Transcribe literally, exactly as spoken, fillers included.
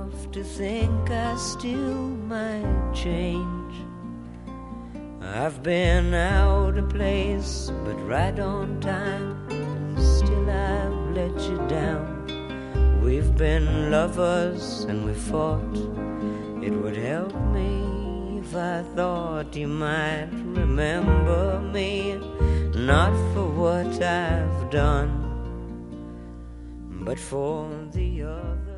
enough to think I still might change. I've been out of place, but right on time, and still I've let you down. We've been lovers and we fought. It would help me if I thought you might remember me, not for what I've done, but for the other.